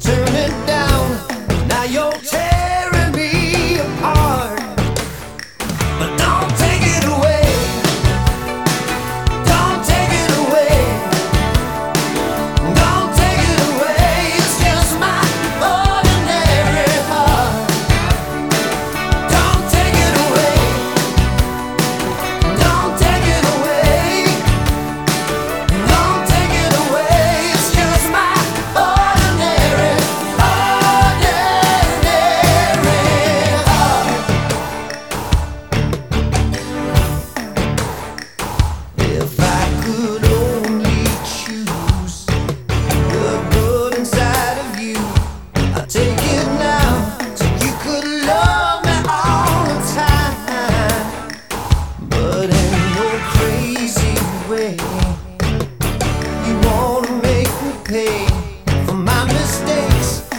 turn it down. Now you're tearing me apart. But don't take it away. Don't take it away. Don't take it away. It's just my ordinary heart. Don't take it away. Don't take it away. Don't take it away. It's just my ordinary heart. If I could only choose the good inside of you, I'd take it now, so you could love me all the time. But in your crazy way, you wanna make me pay for my mistakes.